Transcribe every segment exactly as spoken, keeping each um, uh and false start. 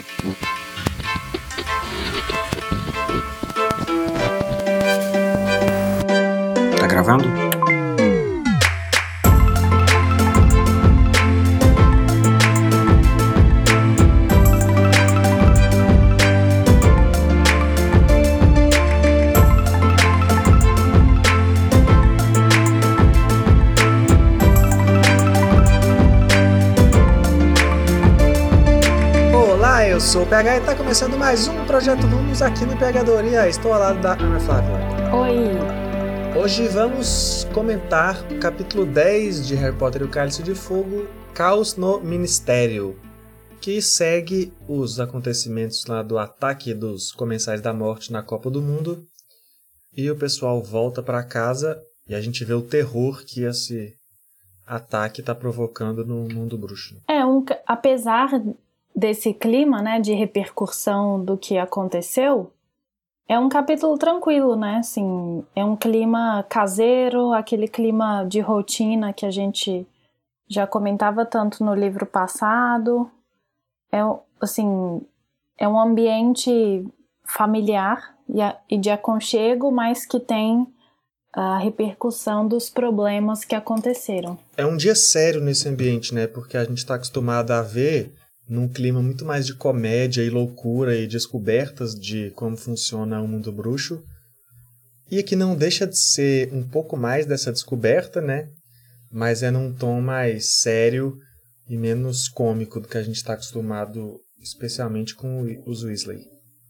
Tá gravando? Olá, eu sou o P H e está começando mais um Projeto Rumos aqui no PHdoria. Estou ao lado da Ana Flávia. Oi! Hoje vamos comentar o capítulo dez de Harry Potter e o Cálice de Fogo, Caos no Ministério, que segue os acontecimentos lá do ataque dos Comensais da Morte na Copa do Mundo, e o pessoal volta para casa e a gente vê o terror que esse ataque está provocando no mundo bruxo. É, um, apesar desse clima, né, de repercussão do que aconteceu, é um capítulo tranquilo, né, assim, é um clima caseiro, aquele clima de rotina que a gente já comentava tanto no livro passado, é, assim, é um ambiente familiar e, a, e de aconchego, mas que tem a repercussão dos problemas que aconteceram. É um dia sério nesse ambiente, né, porque a gente está acostumado a ver num clima muito mais de comédia e loucura e descobertas de como funciona o mundo bruxo. E aqui não deixa de ser um pouco mais dessa descoberta, né? Mas é num tom mais sério e menos cômico do que a gente está acostumado, especialmente com os Weasley.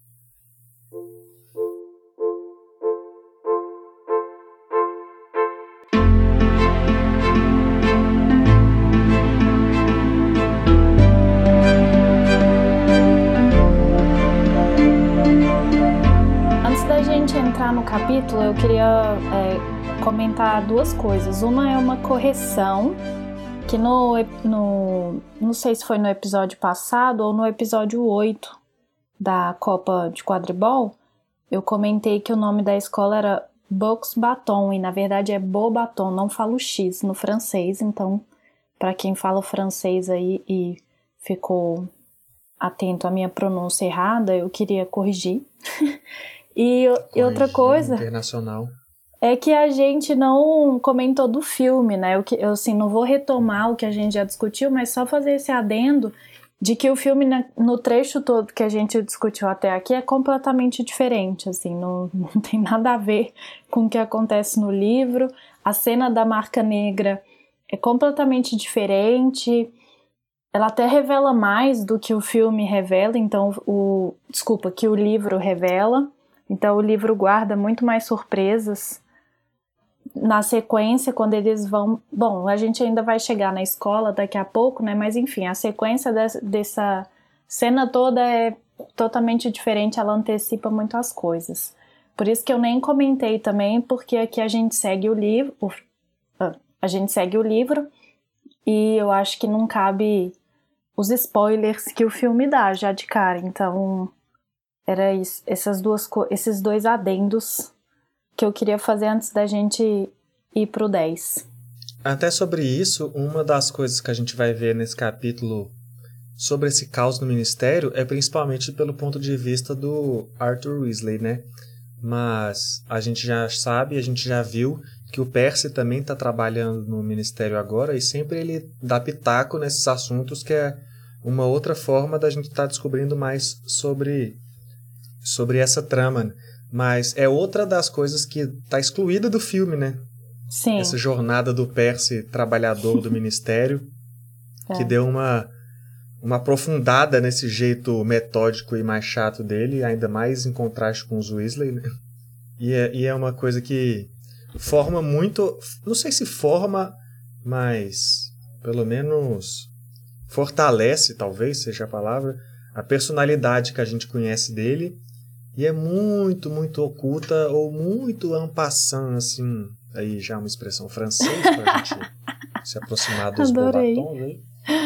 Entrar no capítulo, eu queria é, comentar duas coisas. Uma é uma correção, que no, no não sei se foi no episódio passado ou no episódio oito da Copa de Quadribol, eu comentei que o nome da escola era Box Baton, e na verdade é Beau Baton, não falo X no francês, então para quem fala francês aí e ficou atento à minha pronúncia errada, eu queria corrigir. E, e outra coisa internacional. É que a gente não comentou do filme, né? Eu, eu assim, não vou retomar o que a gente já discutiu, mas só fazer esse adendo de que o filme, no trecho todo que a gente discutiu até aqui, é completamente diferente, assim, não, não tem nada a ver com o que acontece no livro. A cena da Marca Negra é completamente diferente. Ela até revela mais do que o filme revela, então o desculpa, que o livro revela. Então o livro guarda muito mais surpresas. Na sequência, quando eles vão... Bom, a gente ainda vai chegar na escola daqui a pouco, né? Mas enfim, a sequência dessa, dessa cena toda é totalmente diferente, ela antecipa muito as coisas. Por isso que eu nem comentei também, porque aqui a gente segue o livro... A gente segue o livro e eu acho que não cabe os spoilers que o filme dá já de cara, então... Era isso, essas duas, esses dois adendos que eu queria fazer antes da gente ir pro dez. Até sobre isso, uma das coisas que a gente vai ver nesse capítulo sobre esse caos no Ministério é principalmente pelo ponto de vista do Arthur Weasley, né? Mas a gente já sabe, a gente já viu que o Percy também está trabalhando no Ministério agora e sempre ele dá pitaco nesses assuntos, que é uma outra forma da gente estar tá descobrindo mais sobre... sobre essa trama, mas é outra das coisas que está excluída do filme, né? Sim. Essa jornada do Percy, trabalhador do Ministério, é. que deu uma, uma aprofundada nesse jeito metódico e mais chato dele, ainda mais em contraste com os Weasley, né? E é, e é uma coisa que forma muito, não sei se forma, mas pelo menos fortalece, talvez seja a palavra, a personalidade que a gente conhece dele. E é muito, muito oculta ou muito en passant, assim, aí já uma expressão francesa pra gente se aproximar dos bobatons, né?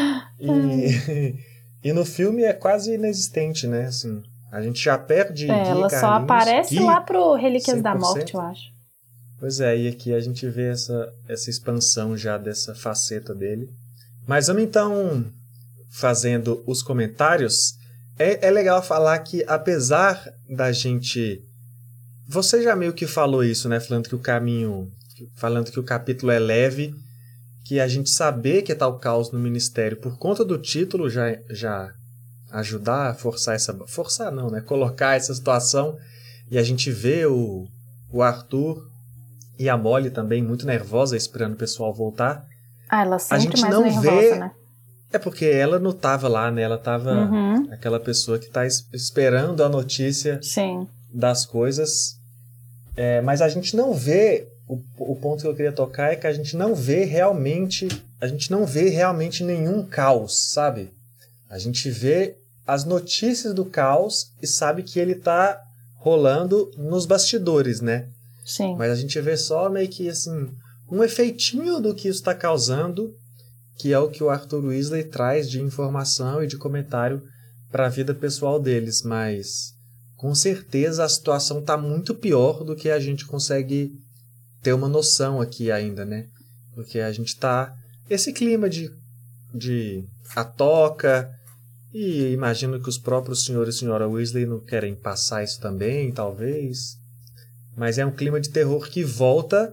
E, e no filme é quase inexistente, né? Assim, a gente já perde... É, ela só aparece Gui, lá pro Relíquias cem por cento da Morte, eu acho. Pois é, e aqui a gente vê essa, essa expansão já dessa faceta dele. Mas vamos então, fazendo os comentários... É, é legal falar que, apesar da gente... Você já meio que falou isso, né? Falando que o caminho... Falando que o capítulo é leve, que a gente saber que tá o caos no ministério por conta do título já, já ajudar a forçar essa... Forçar não, né? Colocar essa situação e a gente vê o, o Arthur e a Molly também muito nervosa esperando o pessoal voltar. Ah, ela sempre a gente mais não nervosa, vê... né? É porque ela não tava lá, né? Ela tava Uhum. aquela pessoa que tá es- esperando a notícia Sim. das coisas. É, mas a gente não vê... O, o ponto que eu queria tocar é que a gente não vê realmente... A gente não vê realmente nenhum caos, sabe? A gente vê as notícias do caos e sabe que ele tá rolando nos bastidores, né? Sim. Mas a gente vê só meio que, assim, um efeitinho do que isso está causando, que é o que o Arthur Weasley traz de informação e de comentário para a vida pessoal deles. Mas, com certeza, a situação está muito pior do que a gente consegue ter uma noção aqui ainda, né? Porque a gente está... Esse clima de, de a toca... E imagino que os próprios senhor e senhora Weasley não querem passar isso também, talvez. Mas é um clima de terror que volta,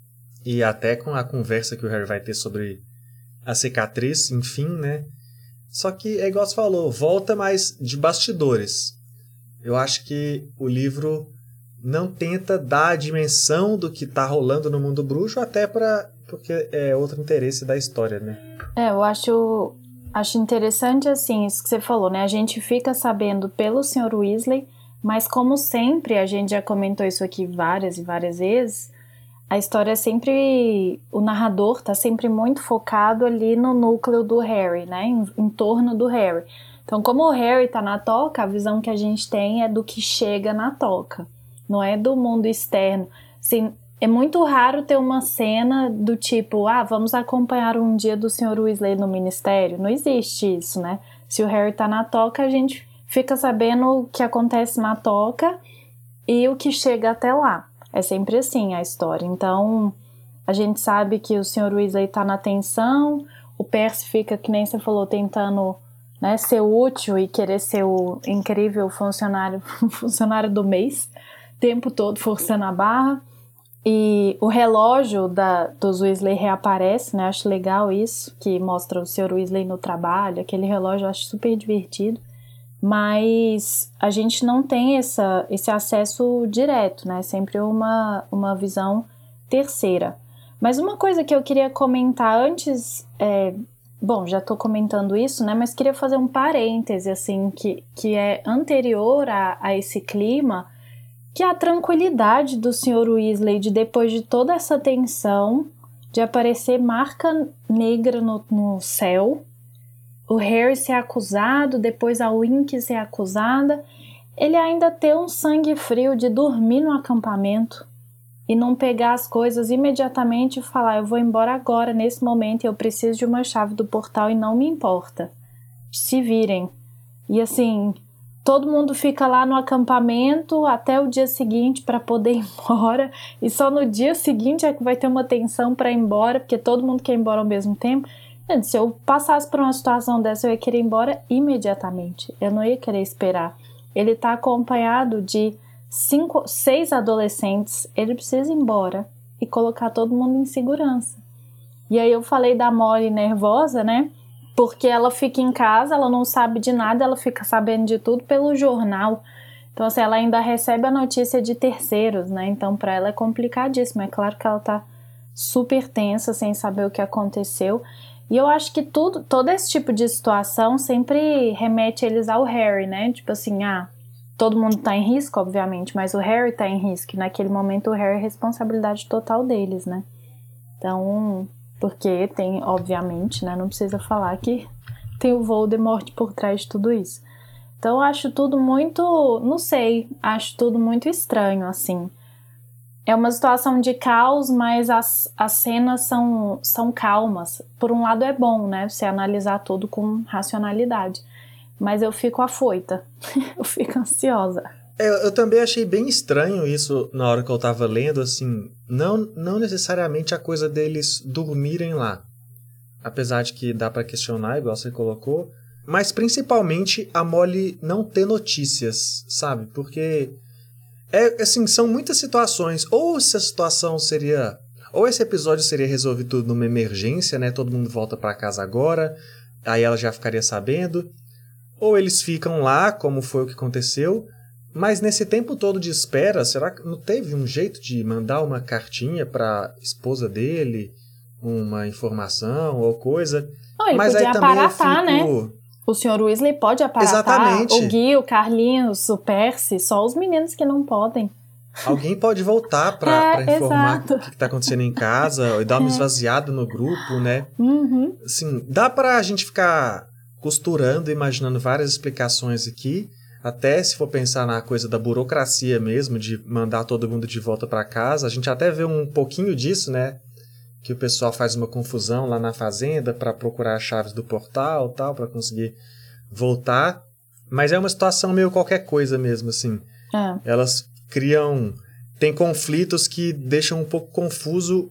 e até com a conversa que o Harry vai ter sobre a cicatriz, enfim, né? Só que, é igual você falou, volta mais de bastidores. Eu acho que o livro não tenta dar a dimensão do que está rolando no mundo bruxo, até pra, porque é outro interesse da história, né? É, eu acho... Acho interessante, assim, isso que você falou, né? A gente fica sabendo pelo senhor Weasley, mas como sempre, a gente já comentou isso aqui várias e várias vezes, a história é sempre... O narrador tá sempre muito focado ali no núcleo do Harry, né? Em, em torno do Harry. Então, como o Harry tá na toca, a visão que a gente tem é do que chega na toca, não é do mundo externo. Assim, é muito raro ter uma cena do tipo, ah, vamos acompanhar um dia do senhor Weasley no ministério. Não existe isso, né? Se o Harry tá na toca, a gente fica sabendo o que acontece na toca e o que chega até lá. É sempre assim a história. Então, a gente sabe que o senhor Weasley tá na tensão, o Percy fica, que nem você falou, tentando, né, ser útil e querer ser o incrível funcionário, funcionário do mês, o tempo todo forçando a barra. E o relógio da, dos Weasley reaparece, né? Acho legal isso, que mostra o senhor Weasley no trabalho. Aquele relógio eu acho super divertido. Mas a gente não tem essa, esse acesso direto, né? Sempre uma, uma visão terceira. Mas uma coisa que eu queria comentar antes... É, bom, já estou comentando isso, né? Mas queria fazer um parêntese, assim, que, que é anterior a, a esse clima... que a tranquilidade do senhor Weasley de, depois de toda essa tensão, de aparecer marca negra no, no céu, o Harry ser acusado, depois a Winky ser acusada, ele ainda ter um sangue frio de dormir no acampamento e não pegar as coisas imediatamente e falar, eu vou embora agora, nesse momento, eu preciso de uma chave do portal e não me importa. Se virem. E assim... Todo mundo fica lá no acampamento até o dia seguinte para poder ir embora. E só no dia seguinte é que vai ter uma tensão para ir embora, porque todo mundo quer ir embora ao mesmo tempo. Gente, se eu passasse por uma situação dessa, eu ia querer ir embora imediatamente. Eu não ia querer esperar. Ele está acompanhado de cinco, seis adolescentes. Ele precisa ir embora e colocar todo mundo em segurança. E aí eu falei da Molly nervosa, né? Porque ela fica em casa, ela não sabe de nada, ela fica sabendo de tudo pelo jornal. Então, assim, ela ainda recebe a notícia de terceiros, né? Então, para ela é complicadíssimo. É claro que ela tá super tensa, sem saber o que aconteceu. E eu acho que tudo, todo esse tipo de situação sempre remete eles ao Harry, né? Tipo assim, ah, todo mundo tá em risco, obviamente, mas o Harry tá em risco. E naquele momento o Harry é responsabilidade total deles, né? Então... Porque tem, obviamente, né, não precisa falar que tem o Voldemort por trás de tudo isso. Então eu acho tudo muito, não sei, acho tudo muito estranho, assim. É uma situação de caos, mas as, as cenas são, são calmas. Por um lado é bom, né, você analisar tudo com racionalidade. Mas eu fico afoita, eu fico ansiosa. É, eu também achei bem estranho isso na hora que eu tava lendo, assim, não, não necessariamente a coisa deles dormirem lá. Apesar de que dá pra questionar, igual você colocou, mas principalmente a Molly não ter notícias, sabe? Porque, é, assim, são muitas situações. Ou essa situação seria... Ou esse episódio seria resolvido numa emergência, né? Todo mundo volta pra casa agora, aí ela já ficaria sabendo. Ou eles ficam lá, como foi o que aconteceu. Mas nesse tempo todo de espera, será que não teve um jeito de mandar uma cartinha pra esposa dele? Uma informação ou coisa? Não, ele mas podia aí também aparatar, eu fico... né? O senhor Weasley pode aparatar. Exatamente. O Gui, o Carlinhos, o Percy, só os meninos que não podem. Alguém pode voltar pra, é, pra informar exato. o que, que tá acontecendo em casa e dar uma É. esvaziada no grupo, né? Uhum. Assim, dá pra gente ficar costurando, imaginando várias explicações aqui, até se for pensar na coisa da burocracia mesmo, de mandar todo mundo de volta pra casa. A gente até vê um pouquinho disso, né? Que o pessoal faz uma confusão lá na fazenda para procurar as chaves do portal e tal, para conseguir voltar. Mas é uma situação meio qualquer coisa mesmo, assim. É. Elas criam... Tem conflitos que deixam um pouco confuso.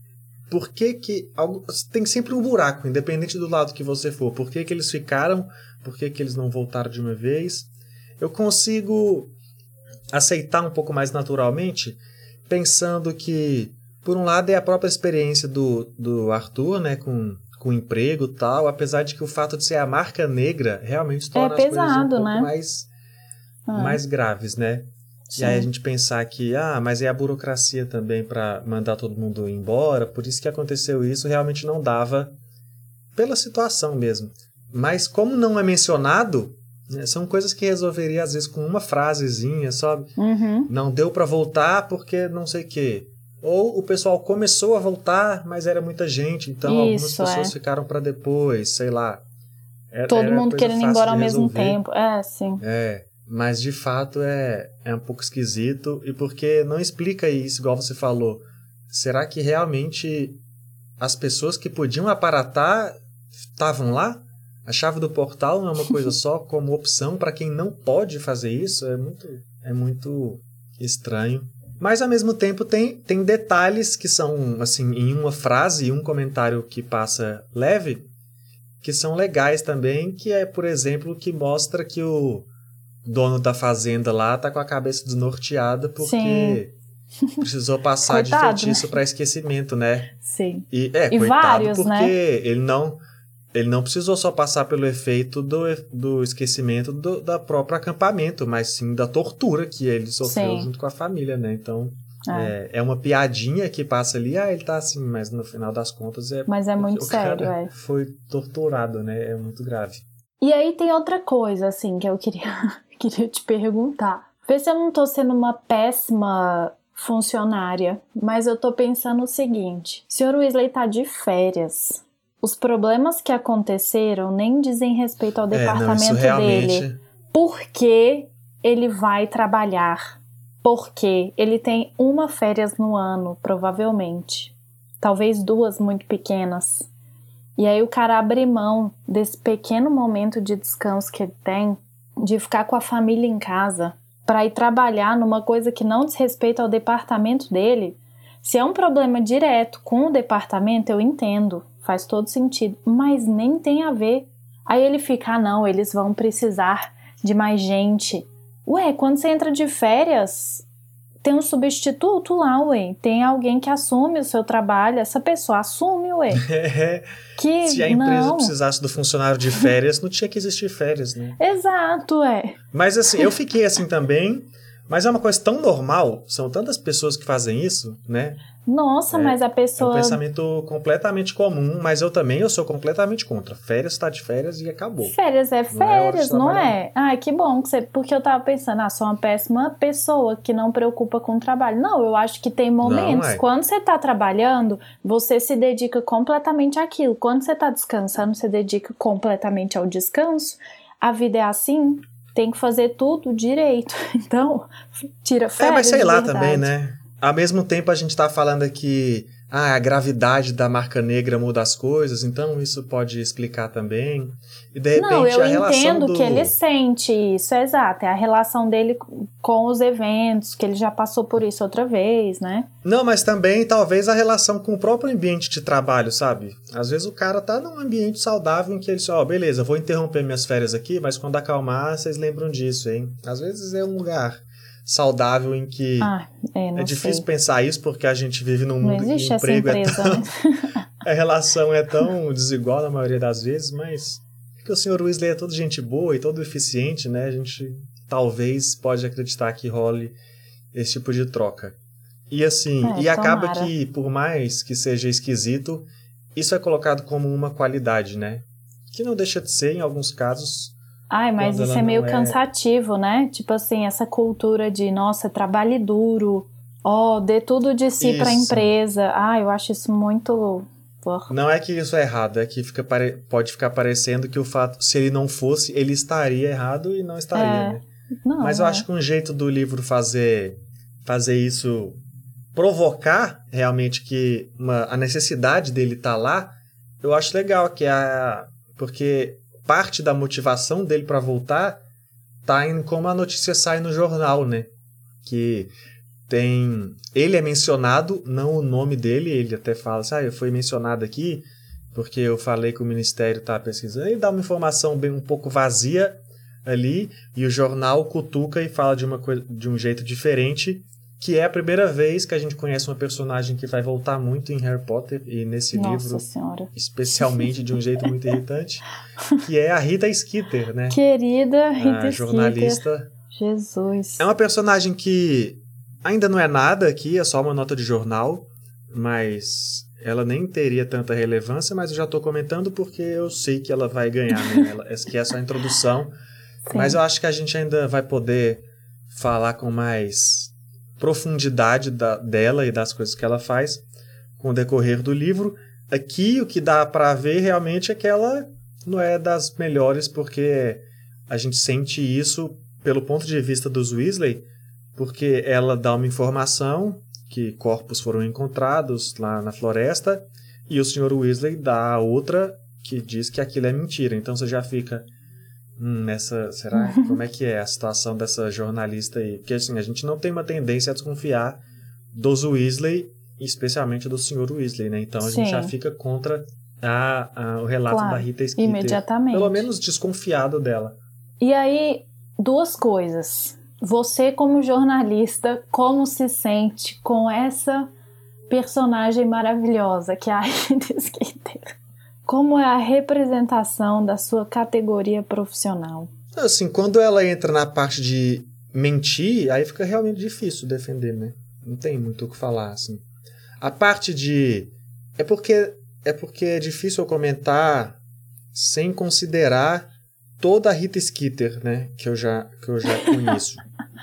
Por que que... Tem sempre um buraco, independente do lado que você for. Por que que eles ficaram? Por que que eles não voltaram de uma vez? Eu consigo aceitar um pouco mais naturalmente, pensando que... Por um lado, é a própria experiência do, do Arthur, né, com, com emprego e tal, apesar de que o fato de ser a marca negra realmente torna É as pesado, coisas um pouco né? mais, Ah. mais graves, né? Sim. E aí a gente pensar que, ah, mas é a burocracia também para mandar todo mundo embora, por isso que aconteceu isso, realmente não dava pela situação mesmo. Mas como não é mencionado, né, são coisas que resolveria às vezes com uma frasezinha, sabe? Uhum. Não deu para voltar porque não sei o quê. Ou o pessoal começou a voltar, mas era muita gente, então algumas Isso, pessoas é. ficaram para depois, sei lá. Era, Todo era mundo coisa querendo ir fácil embora de ao mesmo resolver. tempo. É, sim. É, mas de fato é, é um pouco esquisito, e porque não explica isso, igual você falou. Será que realmente as pessoas que podiam aparatar estavam lá? A chave do portal não é uma coisa só como opção para quem não pode fazer isso? É muito, é muito estranho. Mas, ao mesmo tempo, tem, tem detalhes que são, assim, em uma frase e um comentário que passa leve, que são legais também, que é, por exemplo, que mostra que o dono da fazenda lá tá com a cabeça desnorteada porque Sim. precisou passar Coitado, de feitiço né? para esquecimento, né? Sim. E, é, e coitado, vários, porque né? ele não... Ele não precisou só passar pelo efeito do, do esquecimento do da próprio acampamento, mas sim da tortura que ele sofreu Sim. junto com a família, né? Então, É. é, é uma piadinha que passa ali, ah, ele tá assim, mas no final das contas é... Mas é muito o sério, cara é. foi torturado, né? É muito grave. E aí tem outra coisa, assim, que eu queria, queria te perguntar. Vê se eu não tô sendo uma péssima funcionária, mas eu tô pensando o seguinte. O senhor Weasley tá de férias. Os problemas que aconteceram nem dizem respeito ao É, não, departamento isso realmente... dele. Por que ele vai trabalhar? Porque ele tem uma férias no ano, provavelmente. Talvez duas muito pequenas. E aí o cara abre mão desse pequeno momento de descanso que ele tem, de ficar com a família em casa, para ir trabalhar numa coisa que não diz respeito ao departamento dele. Se é um problema direto com o departamento, eu entendo. Faz todo sentido, mas nem tem a ver. Aí ele fica, ah não, eles vão precisar de mais gente. Ué, quando você entra de férias, tem um substituto lá, ué. Tem alguém que assume o seu trabalho, essa pessoa assume, ué. É, Que, se a empresa não. precisasse do funcionário de férias, não tinha que existir férias, né? Exato, é. Mas assim, eu fiquei assim também, mas é uma coisa tão normal, são tantas pessoas que fazem isso, né? Nossa, é, mas a É um pessoa... pensamento completamente comum, mas eu também eu sou completamente contra. Férias tá de férias e acabou. Férias é férias, não é? Não Não é? Ai, que bom que você... Porque eu tava pensando, ah, sou uma péssima pessoa que não preocupa com o trabalho. Não, eu acho que tem momentos. Não, é. Quando você tá trabalhando, você se dedica completamente àquilo. Quando você tá descansando, você dedica completamente ao descanso. A vida é assim, tem que fazer tudo direito. Então, tira férias. É, mas sei de lá verdade. também, né? Ao mesmo tempo, a gente tá falando aqui, ah, a gravidade da marca negra muda as coisas, então isso pode explicar também. E de repente Não, eu a relação entendo do... que ele sente isso, é exato. É a relação dele com os eventos, que ele já passou por isso outra vez, né? Não, mas também talvez a relação com o próprio ambiente de trabalho, sabe? Às vezes o cara tá num ambiente saudável em que ele só, ó, oh, beleza, vou interromper minhas férias aqui, mas quando acalmar, vocês lembram disso, hein? Às vezes é um lugar saudável em que ah, é, não é difícil sei. pensar isso porque a gente vive num mundo não existe que o emprego essa empresa, é tão... né? a relação é tão desigual na maioria das vezes, mas porque o senhor Weasley é todo gente boa e todo eficiente, né? A gente talvez pode acreditar que role esse tipo de troca. E assim, É, e acaba tomara. que, por mais que seja esquisito, isso é colocado como uma qualidade, né? Que não deixa de ser, em alguns casos... Ai, mas quando isso ela é meio não é- cansativo, né? Tipo assim, essa cultura de, nossa, trabalhe duro, ó, dê tudo de si pra Isso. empresa. Ah, eu acho isso muito... Porra. Não é que isso é errado, é que fica pare... pode ficar parecendo que o fato, se ele não fosse, ele estaria errado e não estaria, É. né? Não, Mas eu é. acho que um jeito do livro fazer, fazer isso, provocar realmente que uma, a necessidade dele estar lá, eu acho legal, que é a, porque parte da motivação dele para voltar tá em como a notícia sai no jornal, né? Que tem... Ele é mencionado, não o nome dele, ele até fala assim, ah, eu fui mencionado aqui porque eu falei que o Ministério está pesquisando, e dá uma informação bem um pouco vazia ali, e o jornal cutuca e fala de, uma coisa, de um jeito diferente, que é a primeira vez que a gente conhece uma personagem que vai voltar muito em Harry Potter, e nesse Nossa livro, Senhora. especialmente de um jeito muito irritante, que é a Rita Skeeter, né? Querida Rita A jornalista. Skeeter. Jesus. É uma personagem que ainda não é nada aqui, é só uma nota de jornal, mas ela nem teria tanta relevância, mas eu já estou comentando porque eu sei que ela vai ganhar, né? Ela, essa aqui é só a introdução, Sim. mas eu acho que a gente ainda vai poder falar com mais profundidade da, dela e das coisas que ela faz com o decorrer do livro. Aqui o que dá para ver realmente é que ela não é das melhores, porque a gente sente isso pelo ponto de vista dos Weasley, porque ela dá uma informação que corpos foram encontrados lá na floresta, e o senhor Weasley dá outra que diz que aquilo é mentira. Então você já fica... Hum, essa, será? Como é que é a situação dessa jornalista aí? Porque assim, a gente não tem uma tendência a desconfiar dos Weasley, especialmente do senhor Weasley, né? Então a Sim. gente já fica contra a, a, o relato Claro, da Rita Skeeter. imediatamente. Pelo menos desconfiado dela. E aí, duas coisas. Você, como jornalista, como se sente com essa personagem maravilhosa que é a Rita Skeeter? Como é a representação da sua categoria profissional? Assim, quando ela entra na parte de mentir, aí fica realmente difícil defender, né? Não tem muito o que falar, assim. A parte de... É porque é, porque é difícil eu comentar sem considerar toda a Rita Skeeter, né? Que eu já, que eu já conheço.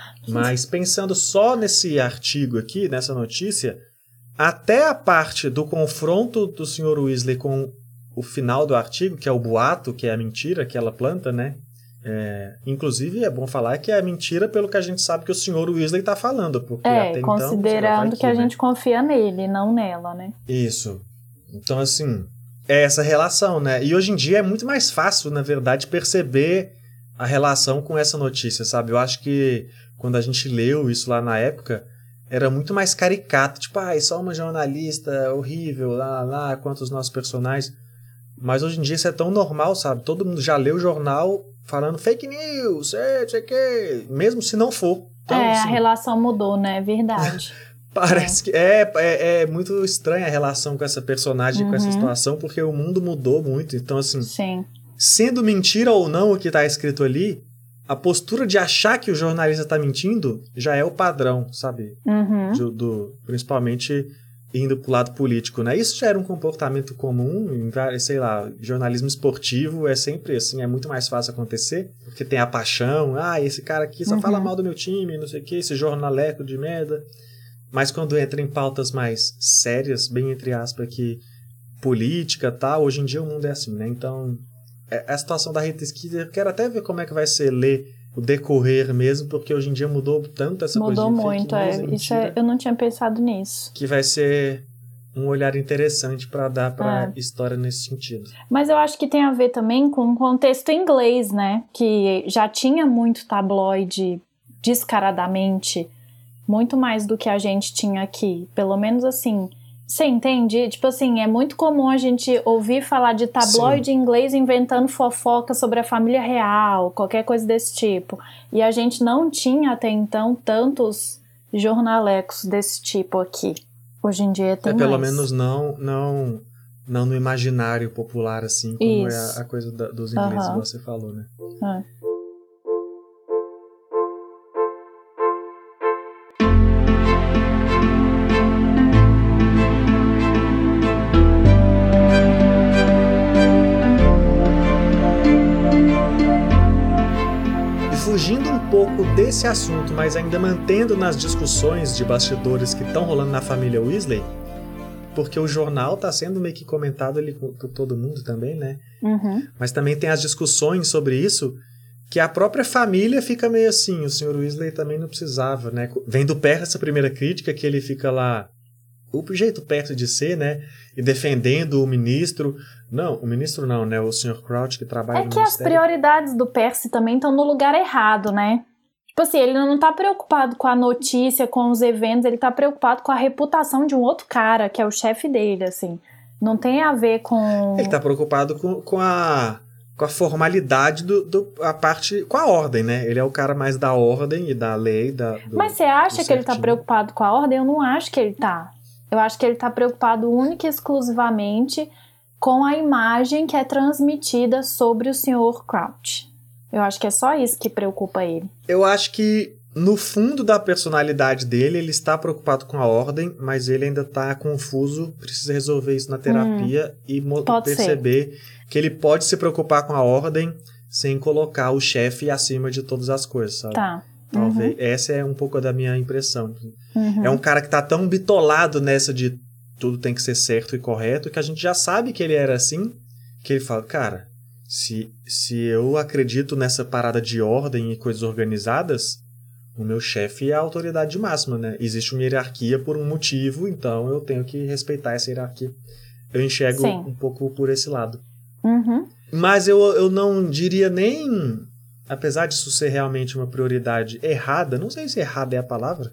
Mas pensando só nesse artigo aqui, nessa notícia, até a parte do confronto do senhor Weasley com o final do artigo, que é o boato, que é a mentira que ela planta, né? É, inclusive, é bom falar que é mentira pelo que a gente sabe que o senhor Weasley está falando. Porque É, até considerando então, que a né? gente confia nele, não nela, né? Isso. Então, assim, é essa relação, né? E hoje em dia é muito mais fácil, na verdade, perceber a relação com essa notícia, sabe? Eu acho que quando a gente leu isso lá na época, era muito mais caricato. Tipo, ah, é só uma jornalista horrível, lá, lá, quanto os nossos personagens. Mas hoje em dia isso é tão normal, sabe? Todo mundo já lê o jornal falando fake news, é, não sei o quê, mesmo se não for. Então, é, assim, a relação mudou, né? É verdade. parece que é, é, é muito estranha a relação com essa personagem, Uhum. com essa situação, porque o mundo mudou muito. Então, assim, Sim. sendo mentira ou não o que está escrito ali, a postura de achar que o jornalista está mentindo já é o padrão, sabe? Uhum. Do, do, principalmente indo pro lado político, né? Isso já era um comportamento comum em vários, sei lá, jornalismo esportivo é sempre assim, é muito mais fácil acontecer, porque tem a paixão, ah, esse cara aqui só Uhum. fala mal do meu time, não sei o que, esse jornaleco de merda. Mas quando entra em pautas mais sérias, bem entre aspas aqui, política, tá? Hoje em dia o mundo é assim, né? Então, é a situação da Rita Skeeter, eu quero até ver como é que vai ser ler o decorrer mesmo, porque hoje em dia mudou tanto essa Mudou coisa de muito, fake news, é. é Isso é, mentira, eu não tinha pensado nisso. que vai ser um olhar interessante para dar para a É. história nesse sentido. Mas eu acho que tem a ver também com o contexto inglês, né? Que já tinha muito tabloide descaradamente, muito mais do que a gente tinha aqui. Pelo menos assim, você entende? Tipo assim, é muito comum a gente ouvir falar de tabloide Sim. inglês inventando fofoca sobre a família real, qualquer coisa desse tipo. E a gente não tinha até então tantos jornalecos desse tipo aqui. Hoje em dia tem É, pelo mais. menos não, não, não no imaginário popular, assim, como Isso. é a, a coisa da, dos ingleses, Aham. igual você falou, né? É. E fugindo um pouco desse assunto, mas ainda mantendo nas discussões de bastidores que estão rolando na família Weasley, porque o jornal está sendo meio que comentado ali por todo mundo também, né? Uhum. Mas também tem as discussões sobre isso, que a própria família fica meio assim, o senhor Weasley também não precisava, né? Vem do Percy essa primeira crítica, que ele fica lá, o jeito Percy de ser, né? E defendendo o ministro. Não, o ministro não, né? O senhor Crouch, que trabalha É no que as ministério. prioridades do Percy também estão no lugar errado, né? Tipo assim, ele não tá preocupado com a notícia, com os eventos, ele tá preocupado com a reputação de um outro cara, que é o chefe dele, assim. Não tem a ver com... Ele tá preocupado com, com, a, com a formalidade, do, do, a parte, com a ordem, né? Ele é o cara mais da ordem e da lei. Da, do, Mas você acha do que ele tá certinho. preocupado com a ordem? Eu não acho que ele tá. Eu acho que ele tá preocupado única e exclusivamente com a imagem que é transmitida sobre o senhor Crouch. Eu acho que é só isso que preocupa ele. Eu acho que no fundo da personalidade dele, ele está preocupado com a ordem, mas ele ainda está confuso, precisa resolver isso na terapia hum, e mo- perceber ser. que ele pode se preocupar com a ordem sem colocar o chefe acima de todas as coisas, sabe? Tá. Talvez. Uhum. Essa é um pouco da minha impressão. Uhum. É um cara que tá tão bitolado nessa de tudo tem que ser certo e correto, que a gente já sabe que ele era assim, que ele fala, cara, se, se eu acredito nessa parada de ordem e coisas organizadas, o meu chefe é a autoridade máxima, né? Existe uma hierarquia por um motivo, então eu tenho que respeitar essa hierarquia. Eu enxergo Sim. um pouco por esse lado. Uhum. Mas eu, eu não diria nem... Apesar disso ser realmente uma prioridade errada, não sei se errada é a palavra,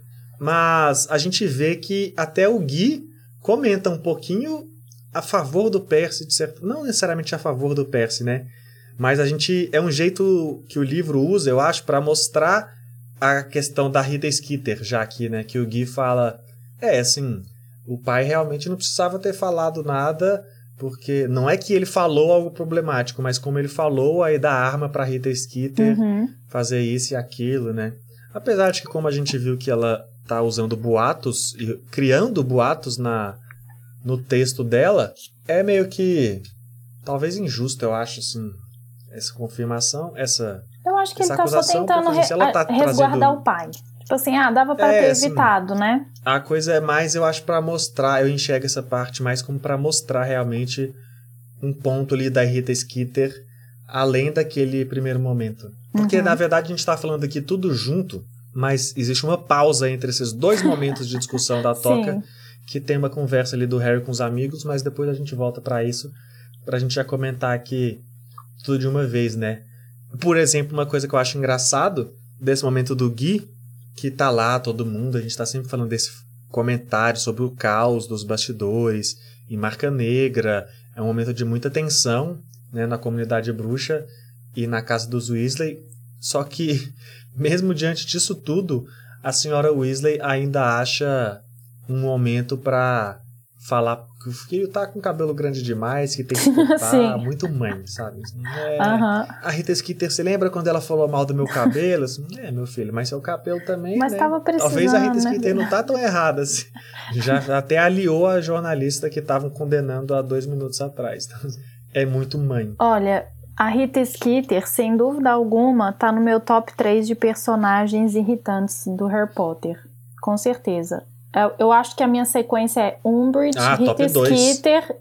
mas a gente vê que até o Gui comenta um pouquinho a favor do Percy, de certo, não necessariamente a favor do Percy, né? Mas a gente é um jeito que o livro usa, eu acho, para mostrar a questão da Rita Skeeter, já aqui, né? Que o Gui fala, é, assim, o pai realmente não precisava ter falado nada, porque não é que ele falou algo problemático, mas como ele falou, aí dá arma pra Rita Skeeter Uhum. fazer isso e aquilo, né? Apesar de que, como a gente viu que ela tá usando boatos, e criando boatos na, no texto dela, é meio que, talvez injusto, eu acho, assim, essa confirmação, essa Eu acho que ele essa tá só acusação, tentando porque, assim, se ela tá re- resguardar trazendo- o pai. Tipo assim, ah, dava pra É, ter assim, evitado, né? A coisa é mais, eu acho, pra mostrar, eu enxergo essa parte mais como pra mostrar realmente um ponto ali da Rita Skeeter, além daquele primeiro momento. Porque, Uhum. na verdade, a gente tá falando aqui tudo junto, mas existe uma pausa entre esses dois momentos de discussão da Toca, Sim. que tem uma conversa ali do Harry com os amigos, mas depois a gente volta pra isso, pra gente já comentar aqui tudo de uma vez, né? Por exemplo, uma coisa que eu acho engraçado desse momento do Gui, que tá lá todo mundo, a gente tá sempre falando desse comentário sobre o caos dos bastidores em Marca Negra, é um momento de muita tensão, né, na comunidade bruxa e na casa dos Weasley, só que mesmo diante disso tudo, a senhora Weasley ainda acha um momento pra falar que o filho tá com cabelo grande demais, que tem que cortar, Sim. muito mãe, sabe? É, Aham. A Rita Skeeter, você lembra quando ela falou mal do meu cabelo? Assim, é, meu filho, mas seu cabelo também, Mas né? tava precisando, Talvez a Rita né? Skeeter não tá tão errada assim. Já já até aliou a jornalista que estavam condenando há dois minutos atrás. Então, é muito mãe. Olha, a Rita Skeeter, sem dúvida alguma, tá no meu top três de personagens irritantes do Harry Potter. Com certeza. Eu, eu acho que a minha sequência é Umbridge, Ah, top Rita dois. Skeeter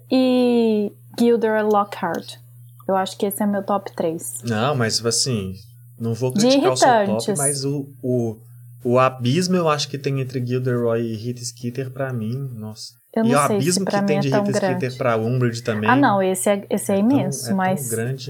e Gilderoy Lockhart. Eu acho que esse é meu top três. Não, mas assim, não vou De criticar o seu top, irritantes. mas o, o, o abismo eu acho que tem entre Gilderoy e Rita Skeeter, pra mim, nossa. Eu não e o sei abismo se pra que mim tem é de tão Rita grande. Skeeter pra Umbridge também. Ah, não, esse é, esse é é imenso, tão, é mas... tão grande.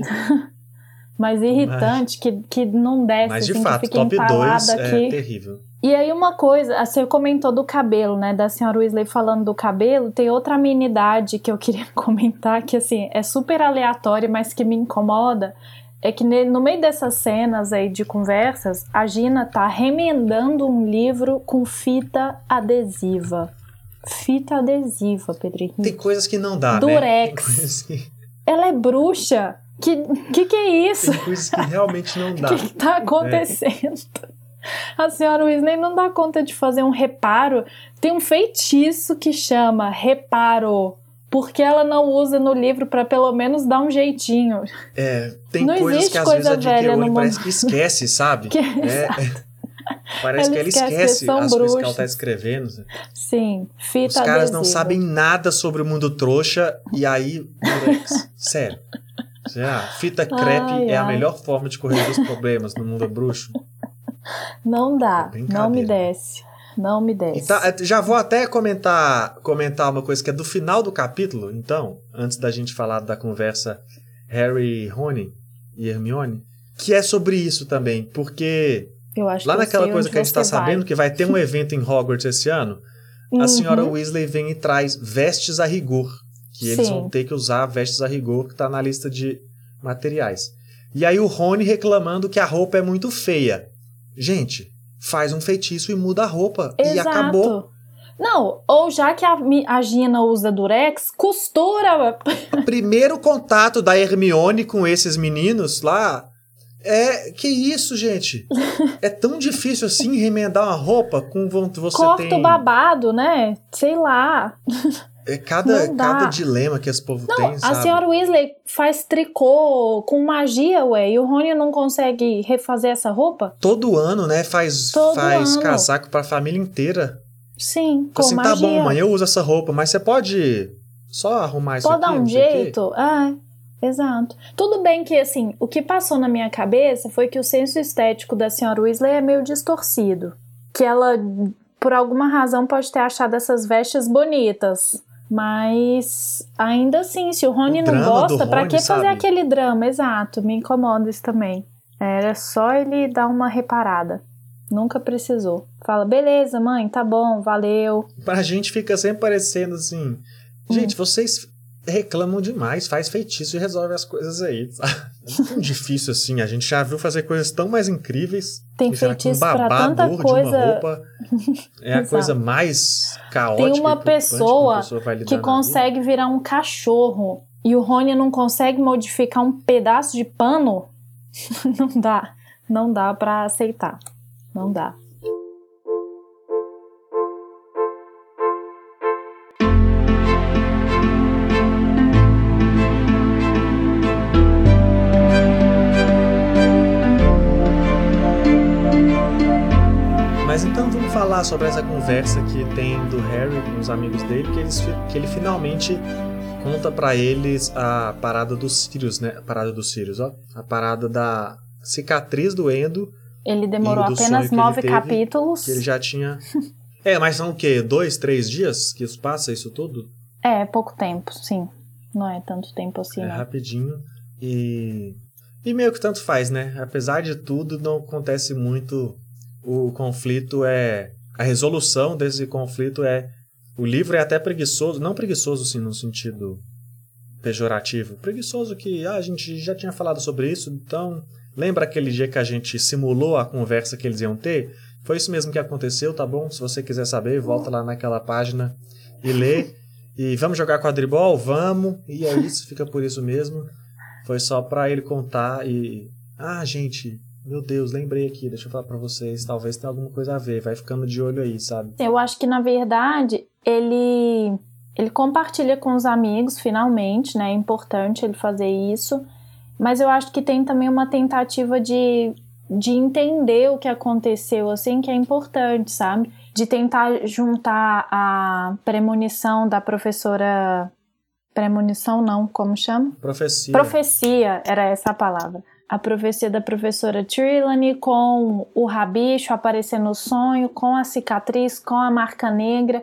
mas irritante, que, que não desce, Mas, de assim, fato, que fica top dois empalada aqui. é terrível. E aí uma coisa, você comentou do cabelo, né, da senhora Weasley falando do cabelo, tem outra amenidade que eu queria comentar, que assim, é super aleatória, mas que me incomoda, é que no meio dessas cenas aí de conversas, a Gina tá remendando um livro com fita adesiva. Fita adesiva, Pedro Henrique. Tem coisas que não dá, Durex. né? Tem coisas que... Ela é bruxa. Que, que que é isso? Tem coisas que realmente não dá. O que, que tá acontecendo? É. A senhora Weasley não dá conta de fazer um reparo. Tem um feitiço que chama reparo, porque ela não usa no livro pra pelo menos dar um jeitinho. É, tem não coisas que às coisa vezes a J K Rowling mundo... parece que esquece, sabe? Que... É, parece ela que ela esquece, esquece que as bruxas. coisas que ela tá escrevendo. Sim, fita Os caras adesiva. não sabem nada sobre o mundo trouxa e aí, Durex, sério. Já, fita crepe ai, é ai. a melhor forma de corrigir os problemas no mundo bruxo. Não dá, É não me desce, não me desce. Então, já vou até comentar, comentar uma coisa que é do final do capítulo, então, antes da gente falar da conversa Harry, Rony e Hermione, que é sobre isso também, porque eu acho lá que naquela eu sei coisa onde que a gente está você vai. sabendo que vai ter um evento em Hogwarts esse ano, Uhum. a senhora Weasley vem e traz vestes a rigor, que eles Sim. vão ter que usar vestes a rigor, que está na lista de materiais. E aí o Rony reclamando que a roupa é muito feia. Gente, faz um feitiço e muda a roupa. Exato. E acabou. Não, ou já que a, a Gina usa Durex, costura. O primeiro contato da Hermione com esses meninos lá é... Que isso, gente? É tão difícil assim remendar uma roupa com você Corta tem... o babado, né? Sei lá. É cada, Não dá. cada dilema que esse povo Não, tem, a sabe? senhora Weasley faz tricô com magia, ué, e o Rony não consegue refazer essa roupa? Todo ano, né? Faz, Todo faz ano. casaco pra família inteira. Sim, com Assim, magia. tá bom, mãe, eu uso essa roupa, mas você pode só arrumar isso Pode aqui? dar um não sei o quê? jeito? É, exato. Tudo bem que, assim, o que passou na minha cabeça foi que o senso estético da senhora Weasley é meio distorcido. Que ela, por alguma razão, pode ter achado essas vestes bonitas. Mas, ainda assim, se o Rony O não drama gosta, do pra Rony, que fazer sabe? aquele drama? Exato, me incomoda isso também. Era só ele dar uma reparada. Nunca precisou. Fala, beleza, mãe, tá bom, valeu. Pra gente fica sempre parecendo assim... Gente, hum. vocês reclamam demais, faz feitiço e resolve as coisas aí. É tão difícil assim, a gente já viu fazer coisas tão mais incríveis. Tem feitiço um pra tanta coisa. De uma roupa é a coisa mais caótica. Tem uma pessoa, pessoa que consegue virar um cachorro e o Rony não consegue modificar um pedaço de pano. Não dá, não dá pra aceitar. Não dá. Mas então vamos falar sobre essa conversa que tem do Harry com os amigos dele, que, eles, que ele finalmente conta pra eles a parada dos Sirius, né? A parada dos Sirius, ó. A parada da cicatriz do Endo. Ele demorou apenas nove teve, capítulos. Que ele já tinha... É, mas são o quê? Dois, três dias que isso passa, isso tudo? É, pouco tempo, sim. Não é tanto tempo assim, É não. rapidinho. E... E meio que tanto faz, né? Apesar de tudo, não acontece muito... O conflito é... A resolução desse conflito é... O livro é até preguiçoso. Não preguiçoso, assim, no sentido pejorativo. Preguiçoso que... Ah, a gente já tinha falado sobre isso, então... Lembra aquele dia que a gente simulou a conversa que eles iam ter? Foi isso mesmo que aconteceu, tá bom? Se você quiser saber, volta lá naquela página e lê. E vamos jogar quadribol? Vamos. E é isso, fica por isso mesmo. Foi só pra ele contar e... Ah, gente, meu Deus, lembrei aqui, deixa eu falar pra vocês. Talvez tenha alguma coisa a ver, vai ficando de olho aí, sabe? Eu acho que, na verdade, ele, ele compartilha com os amigos, finalmente, né? É importante ele fazer isso. Mas eu acho que tem também uma tentativa de, de entender o que aconteceu, assim, que é importante, sabe? De tentar juntar a premonição da professora... Premonição não, como chama? Profecia. Profecia, era essa a palavra. A profecia da professora Trelawney com o rabicho aparecer no sonho, com a cicatriz, com a marca negra.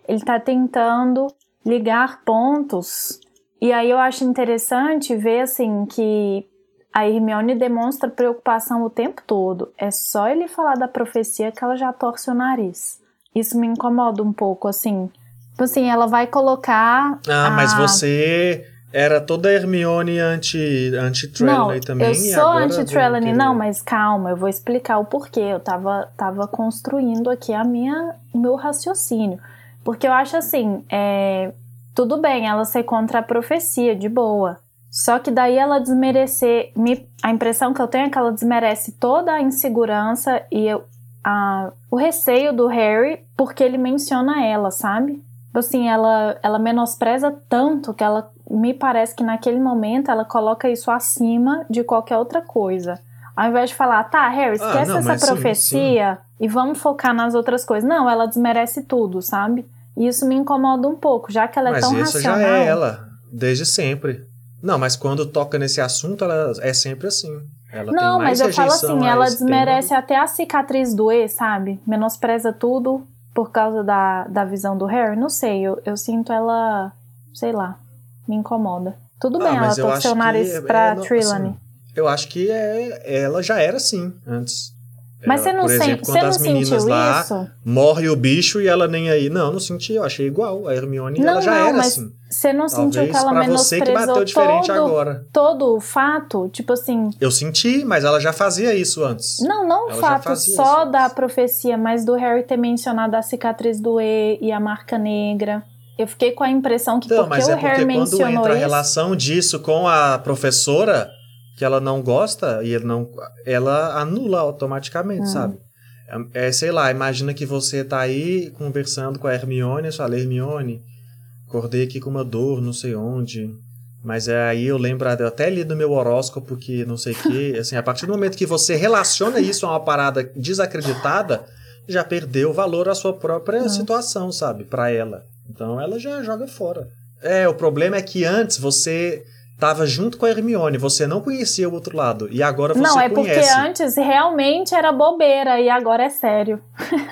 ele tá tentando ligar pontos. E aí eu acho interessante ver, assim, que a Hermione demonstra preocupação o tempo todo. É só ele falar da profecia que ela já torce o nariz. Isso me incomoda um pouco, assim. Tipo assim, ela vai colocar... Ah, a... mas você era toda Hermione anti, anti-Trelawney também. Eu e sou agora anti-Trelawney, querer... não, mas calma, eu vou explicar o porquê. Eu tava, tava construindo aqui a minha, o meu raciocínio. Porque eu acho assim, é, tudo bem ela ser contra a profecia, de boa. Só que daí ela desmerecer... Me, a impressão que eu tenho é que ela desmerece toda a insegurança e eu, a, o receio do Harry porque ele menciona ela, sabe? Assim, ela, ela menospreza tanto que ela... Me parece que naquele momento ela coloca isso acima de qualquer outra coisa. Ao invés de falar, tá, Harry, esquece ah, não, essa profecia sim, sim. e vamos focar nas outras coisas. Não, ela desmerece tudo, sabe? E isso me incomoda um pouco, já que ela é mas tão isso racional. Já é ela, desde sempre. Não, mas quando toca nesse assunto, ela é sempre assim. Ela não, tem mais mas eu falo assim, ela desmerece tema. até a cicatriz do E, sabe? Menospreza tudo por causa da, da visão do Harry. Não sei, eu, eu sinto ela, sei lá, me incomoda. Tudo bem, ah, ela torceu o nariz é, pra é, Trelawney. Assim, eu acho que é, ela já era assim, antes. Mas você não, por exemplo, sen- quando você as não meninas sentiu lá isso? Morre o bicho e ela nem aí. Não, não senti, eu achei igual. A Hermione, não, ela já não, era mas assim. Você não Talvez sentiu que ela pra você que bateu diferente menosprezou todo, agora. todo o fato? Tipo assim... Eu senti, mas ela já fazia isso antes. Não, não o ela fato só da profecia, mas do Harry ter mencionado a cicatriz do E e a marca negra. Eu fiquei com a impressão que então, porque mas o é Harry porque mencionou quando entra isso... a relação disso com a professora, que ela não gosta, e ele não, ela anula automaticamente, hum. sabe? É, sei lá, imagina que você tá aí conversando com a Hermione, e fala, Hermione, acordei aqui com uma dor, não sei onde, mas é, aí eu lembro, eu até li no meu horóscopo que não sei o que, assim, a partir do momento que você relaciona isso a uma parada desacreditada, já perdeu o valor à sua própria hum. situação, sabe, pra ela. Então ela já joga fora. É, o problema é que antes você... Tava junto com a Hermione, você não conhecia o outro lado, e agora você conhece. Não, é porque conhece. antes realmente era bobeira, e agora é sério.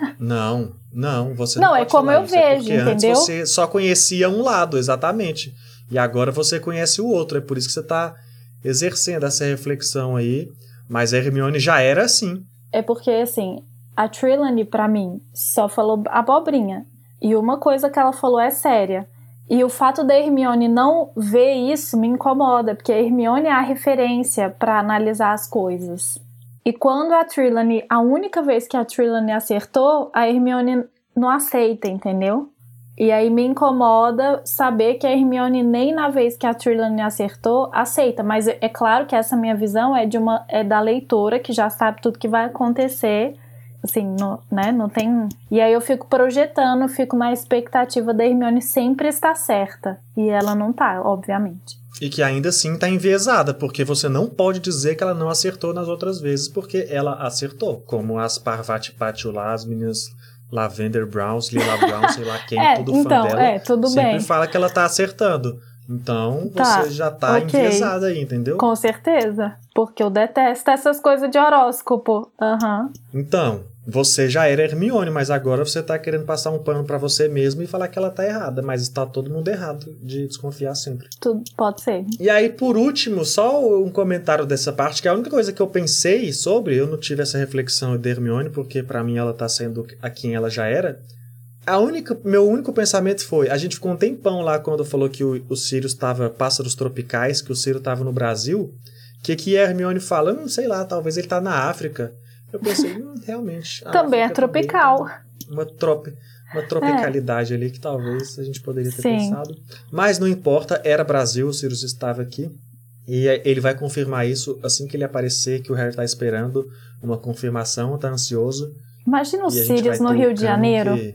Não, não, você não Não, pode é como eu isso, vejo, é porque entendeu? Antes você só conhecia um lado, exatamente, e agora você conhece o outro, é por isso que você tá exercendo essa reflexão aí, mas a Hermione já era assim. É porque, assim, a Trelawney, pra mim, só falou abobrinha, e uma coisa que ela falou é séria. E o fato da Hermione não ver isso me incomoda, porque a Hermione é a referência para analisar as coisas. E quando a Trelawney, a única vez que a Trelawney acertou, a Hermione não aceita, entendeu? E aí me incomoda saber que a Hermione nem na vez que a Trelawney acertou, aceita. Mas é claro que essa minha visão é, de uma, é da leitora, que já sabe tudo que vai acontecer. Assim, não, né, não tem... E aí eu fico projetando, fico na expectativa da Hermione sempre estar certa. E ela não tá, obviamente. E que ainda assim tá enviesada, porque você não pode dizer que ela não acertou nas outras vezes, porque ela acertou. Como as Parvati Patil lá, as meninas Lavender Brown, Lila Brown, sei lá quem, é, tudo então, fã dela, é, tudo sempre bem. fala que ela tá acertando. Então, tá, você já tá okay. enviesada aí, entendeu? Com certeza, porque eu detesto essas coisas de horóscopo. Uhum. Então, você já era Hermione, mas agora você tá querendo passar um pano pra você mesmo e falar que ela tá errada, mas está todo mundo errado de desconfiar sempre. Tudo pode ser. E aí, por último, só um comentário dessa parte, que é a única coisa que eu pensei sobre, eu não tive essa reflexão de Hermione, porque pra mim ela tá sendo a quem ela já era. A única, meu único pensamento foi, a gente ficou um tempão lá quando falou que o, o Sirius estava Pássaros Tropicais, que o Sirius estava no Brasil, que que a Hermione fala, hum, sei lá, talvez ele tá na África. Eu pensei, hum, realmente. Também é tropical. Também, uma, tropi, uma tropicalidade é. ali que talvez a gente poderia ter Sim. pensado. Mas não importa, era Brasil, o Sirius estava aqui. E ele vai confirmar isso assim que ele aparecer, que o Harry tá esperando uma confirmação, tá ansioso. Imagina o Sirius no Rio de Janeiro. Que...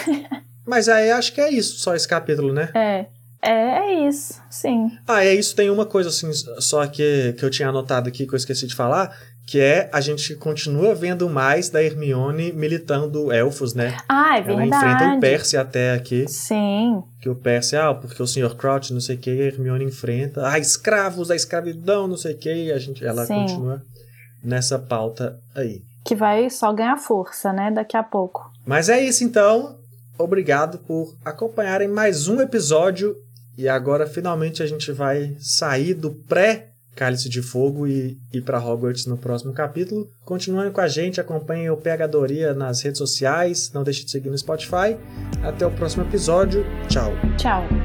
Mas aí acho que é isso, só esse capítulo, né? É, é, é isso, sim. Ah, é isso, tem uma coisa assim, só que, que eu tinha anotado aqui, que eu esqueci de falar, que é, a gente continua vendo mais da Hermione militando elfos, né? Ah, é verdade. Ela enfrenta o Percy até aqui. Sim. Que o Percy, ah, porque o senhor Crouch, não sei o que, a Hermione enfrenta, ah, escravos, a escravidão, não sei o que, e a gente, ela Sim. continua nessa pauta aí. Que vai só ganhar força, né, daqui a pouco. Mas é isso, então. obrigado por acompanharem mais um episódio. E agora, finalmente, a gente vai sair do pré-Cálice de Fogo e ir para Hogwarts no próximo capítulo. Continuem com a gente, acompanhem o Pegadoria nas redes sociais, não deixe de seguir no Spotify. Até o próximo episódio. Tchau. Tchau.